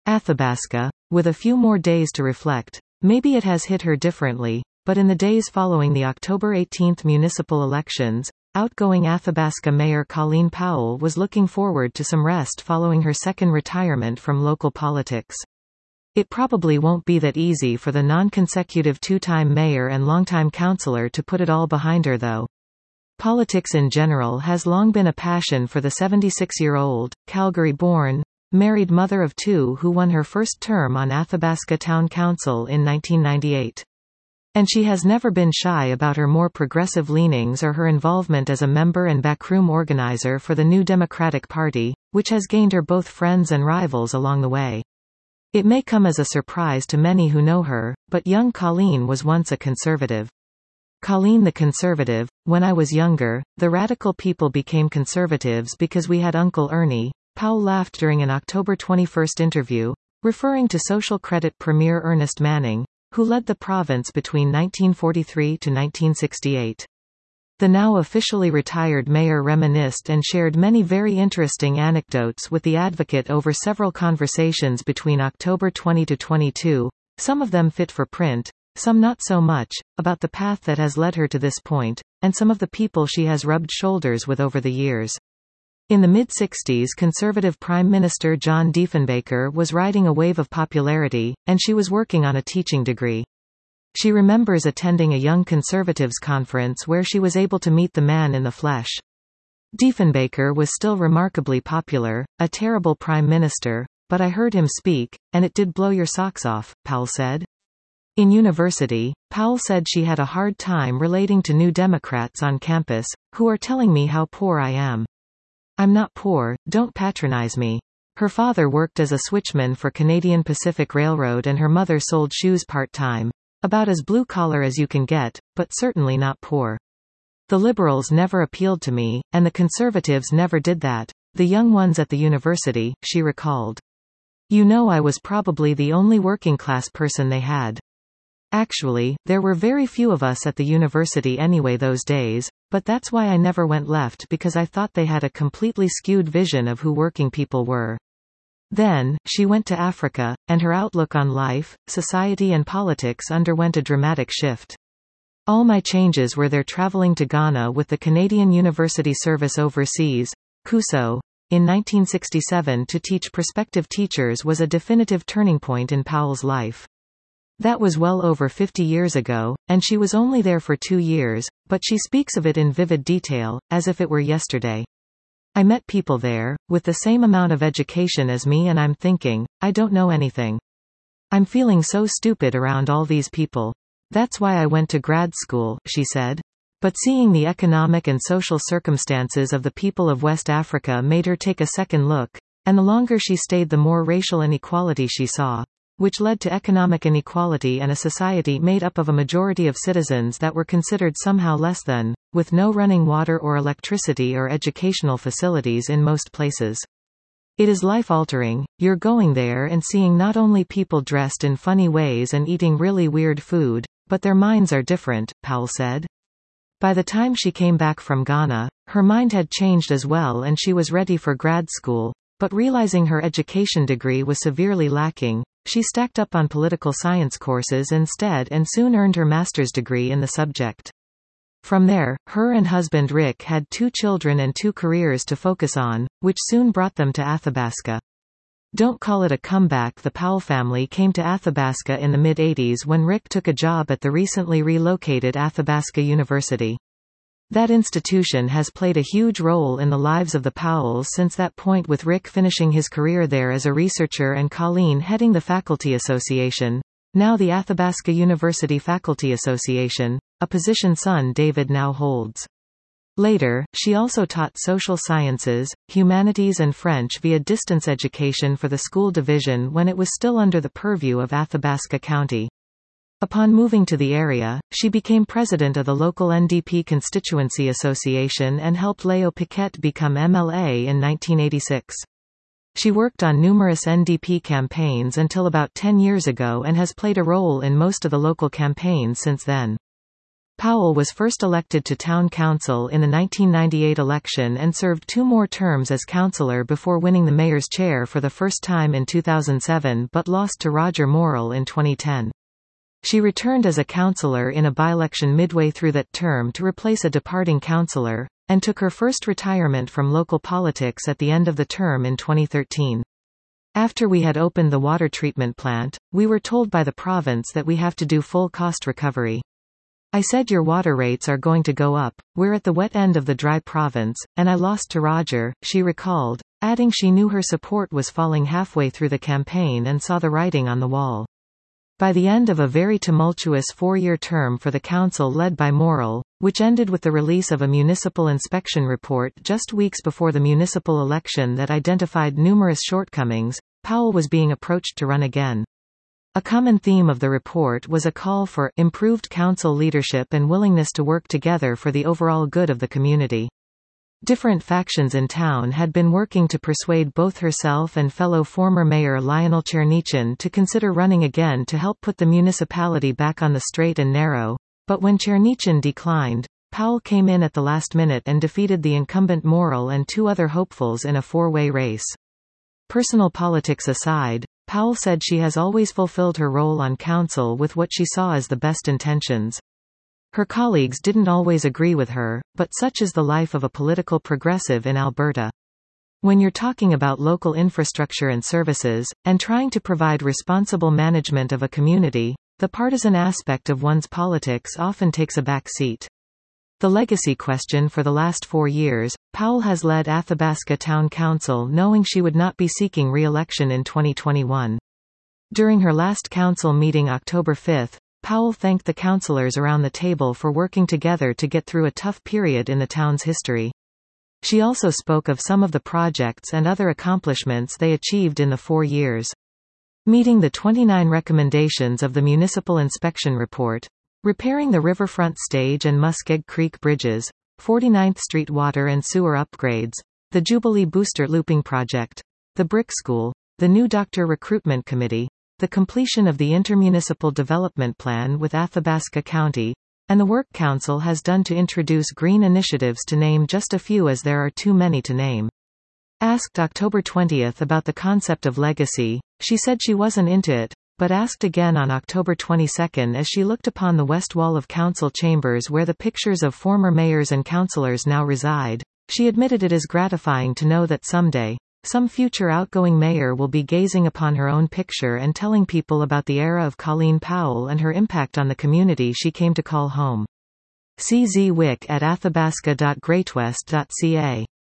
Athabasca, with a few more days to reflect. Maybe it has hit her differently, but in the days following the October 18 municipal elections, outgoing Athabasca Mayor Colleen Powell was looking forward to some rest following her second retirement from local politics. It probably won't be that easy for the non-consecutive two-time mayor and longtime councillor to put it all behind her though. Politics in general has long been a passion for the 76-year-old, Calgary-born, married mother of two who won her first term on Athabasca Town Council in 1998. And she has never been shy about her more progressive leanings or her involvement as a member and backroom organizer for the New Democratic Party, which has gained her both friends and rivals along the way. It may come as a surprise to many who know her, but young Colleen was once a conservative. Colleen the conservative. When I was younger, the radical people became conservatives because we had Uncle Ernie, Powell laughed during an October 21 interview, referring to Social Credit Premier Ernest Manning, who led the province between 1943 to 1968. The now officially retired mayor reminisced and shared many very interesting anecdotes with the advocate over several conversations between October 20 to 22, some of them fit for print, some not so much, about the path that has led her to this point, and some of the people she has rubbed shoulders with over the years. In the mid-60s, Conservative Prime Minister John Diefenbaker was riding a wave of popularity, and she was working on a teaching degree. She remembers attending a Young Conservatives conference where she was able to meet the man in the flesh. Diefenbaker was still remarkably popular, a terrible prime minister, but I heard him speak, and it did blow your socks off, Powell said. In university, Powell said she had a hard time relating to New Democrats on campus, who are telling me how poor I am. I'm not poor, don't patronize me. Her father worked as a switchman for Canadian Pacific Railroad and her mother sold shoes part-time. About as blue-collar as you can get, but certainly not poor. The Liberals never appealed to me, and the Conservatives never did that. The young ones at the university, she recalled. You know, I was probably the only working-class person they had. Actually, there were very few of us at the university anyway those days, but that's why I never went left because I thought they had a completely skewed vision of who working people were. Then, she went to Africa, and her outlook on life, society and politics underwent a dramatic shift. All my changes were there traveling to Ghana with the Canadian University Service Overseas, CUSO, in 1967 to teach prospective teachers was a definitive turning point in Powell's life. That was well over 50 years ago, and she was only there for 2 years, but she speaks of it in vivid detail, as if it were yesterday. I met people there, with the same amount of education as me and I'm thinking, I don't know anything. I'm feeling so stupid around all these people. That's why I went to grad school, she said. But seeing the economic and social circumstances of the people of West Africa made her take a second look, and the longer she stayed the more racial inequality she saw, which led to economic inequality and a society made up of a majority of citizens that were considered somehow less than, with no running water or electricity or educational facilities in most places. It is life-altering. You're going there and seeing not only people dressed in funny ways and eating really weird food, but their minds are different, Powell said. By the time she came back from Ghana, her mind had changed as well and she was ready for grad school, but realizing her education degree was severely lacking, she stacked up on political science courses instead and soon earned her master's degree in the subject. From there, her and husband Rick had 2 children and 2 careers to focus on, which soon brought them to Athabasca. Don't call it a comeback. The Powell family came to Athabasca in the mid-80s when Rick took a job at the recently relocated Athabasca University. That institution has played a huge role in the lives of the Powells since that point, with Rick finishing his career there as a researcher and Colleen heading the Faculty Association, now the Athabasca University Faculty Association, a position son David now holds. Later, she also taught social sciences, humanities and French via distance education for the school division when it was still under the purview of Athabasca County. Upon moving to the area, she became president of the local NDP Constituency Association and helped Leo Piquet become MLA in 1986. She worked on numerous NDP campaigns until about 10 years ago and has played a role in most of the local campaigns since then. Powell was first elected to town council in the 1998 election and served 2 more terms as councillor before winning the mayor's chair for the first time in 2007 but lost to Roger Morrill in 2010. She returned as a councillor in a by-election midway through that term to replace a departing councillor, and took her first retirement from local politics at the end of the term in 2013. After we had opened the water treatment plant, we were told by the province that we have to do full cost recovery. I said your water rates are going to go up, we're at the wet end of the dry province, and I lost to Roger, she recalled, adding she knew her support was falling halfway through the campaign and saw the writing on the wall. By the end of a very tumultuous 4-year term for the council led by Morrill, which ended with the release of a municipal inspection report just weeks before the municipal election that identified numerous shortcomings, Powell was being approached to run again. A common theme of the report was a call for improved council leadership and willingness to work together for the overall good of the community. Different factions in town had been working to persuade both herself and fellow former mayor Lionel Chernyshyn to consider running again to help put the municipality back on the straight and narrow, but when Chernyshyn declined, Powell came in at the last minute and defeated the incumbent Morrill and 2 other hopefuls in a 4-way race. Personal politics aside, Powell said she has always fulfilled her role on council with what she saw as the best intentions. Her colleagues didn't always agree with her, but such is the life of a political progressive in Alberta. When you're talking about local infrastructure and services, and trying to provide responsible management of a community, the partisan aspect of one's politics often takes a back seat. The legacy question for the last 4 years, Powell has led Athabasca Town Council knowing she would not be seeking re-election in 2021. During her last council meeting October 5, Powell thanked the councillors around the table for working together to get through a tough period in the town's history. She also spoke of some of the projects and other accomplishments they achieved in the 4 years. Meeting the 29 recommendations of the Municipal Inspection Report, repairing the Riverfront Stage and Muskeg Creek bridges, 49th Street water and sewer upgrades, the Jubilee Booster Looping Project, the Brick School, the new Doctor Recruitment Committee, the completion of the Intermunicipal Development Plan with Athabasca County, and the Work Council has done to introduce green initiatives to name just a few as there are too many to name. Asked October 20 about the concept of legacy, she said she wasn't into it, but asked again on October 22 as she looked upon the west wall of council chambers where the pictures of former mayors and councillors now reside. She admitted it is gratifying to know that someday, some future outgoing mayor will be gazing upon her own picture and telling people about the era of Colleen Powell and her impact on the community she came to call home. CZ Wick at athabasca.greatwest.ca